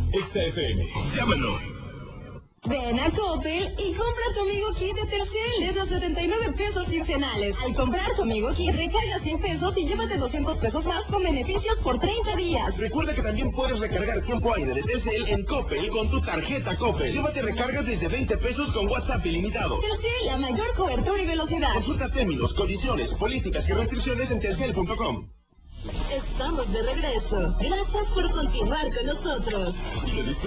XFM. Llámanos. Ven a Coppel y compra tu Amigo Kit de Telcel desde los 79 pesos quincenales. Al comprar tu Amigo Kit, recarga 100 pesos y llévate 200 pesos más con beneficios por 30 días. Recuerda que también puedes recargar tiempo aire de Telcel en Coppel con tu tarjeta Coppel. Llévate recargas desde 20 pesos con WhatsApp ilimitado. Telcel, la mayor cobertura y velocidad. Consulta términos, condiciones, políticas y restricciones en telcel.com. Estamos de regreso. Gracias por continuar con nosotros.